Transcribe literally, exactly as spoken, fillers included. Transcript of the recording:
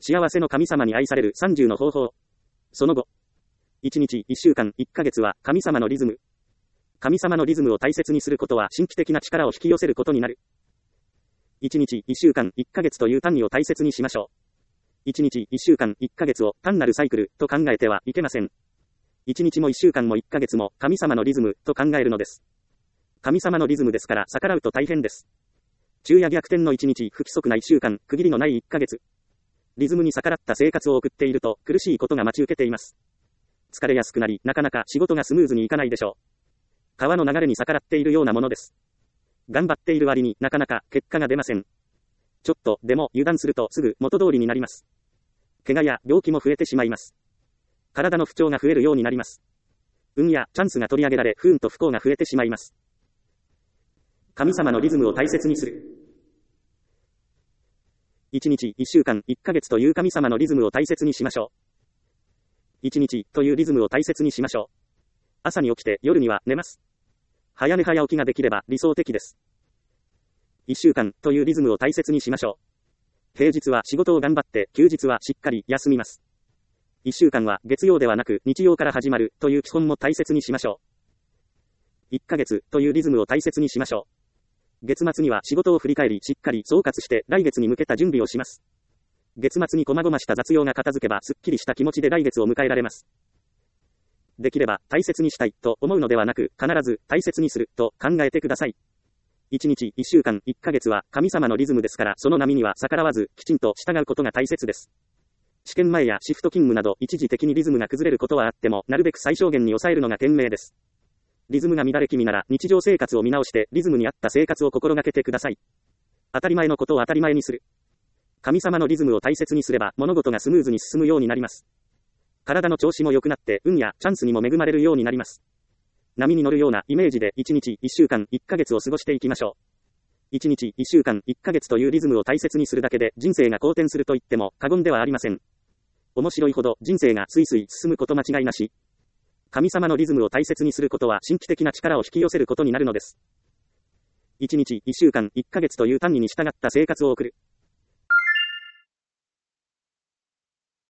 幸せの神様に愛されるさんじゅうの方法。その後。いちにち、いっしゅうかん、いっかげつは神様のリズム。神様のリズムを大切にすることは神秘的な力を引き寄せることになる。いちにち、いっしゅうかん、いっかげつという単位を大切にしましょう。いちにち、いっしゅうかん、いっかげつを単なるサイクルと考えてはいけません。いちにちもいっしゅうかんもいっかげつも神様のリズムと考えるのです。神様のリズムですから逆らうと大変です。昼夜逆転のいちにち、不規則ないっしゅうかん、区切りのないいっかげつ。リズムに逆らった生活を送っていると苦しいことが待ち受けています。疲れやすくなり、なかなか仕事がスムーズにいかないでしょう。川の流れに逆らっているようなものです。頑張っている割になかなか結果が出ません。ちょっとでも油断するとすぐ元通りになります。怪我や病気も増えてしまいます。体の不調が増えるようになります。運やチャンスが取り上げられ、不運と不幸が増えてしまいます。神様のリズムを大切にする。いちにち、いっしゅうかん、いっかげつという神様のリズムを大切にしましょう。いちにちというリズムを大切にしましょう。朝に起きて夜には寝ます。早寝早起きができれば理想的です。いっしゅうかんというリズムを大切にしましょう。平日は仕事を頑張って、休日はしっかり休みます。いっしゅうかんは月曜ではなく日曜から始まるという基本も大切にしましょう。いっかげつというリズムを大切にしましょう。月末には仕事を振り返りしっかり総括して来月に向けた準備をします。月末に細々した雑用が片付けばすっきりした気持ちで来月を迎えられます。できれば大切にしたいと思うのではなく必ず大切にすると考えてください。いちにち、いっしゅうかん、いっかげつは神様のリズムですからその波には逆らわずきちんと従うことが大切です。試験前やシフト勤務など一時的にリズムが崩れることはあってもなるべく最小限に抑えるのが賢明です。リズムが乱れ気味なら日常生活を見直してリズムに合った生活を心がけてください。当たり前のことを当たり前にする。神様のリズムを大切にすれば物事がスムーズに進むようになります。体の調子も良くなって運やチャンスにも恵まれるようになります。波に乗るようなイメージでいちにち、いっしゅうかん、いっかげつを過ごしていきましょう。いちにち、いっしゅうかん、いっかげつというリズムを大切にするだけで人生が好転すると言っても過言ではありません。面白いほど人生がスイスイ進むこと間違いなし。神様のリズムを大切にすることは神秘的な力を引き寄せることになるのです。いちにち、いっしゅうかん、いっかげつという単位に従った生活を送る。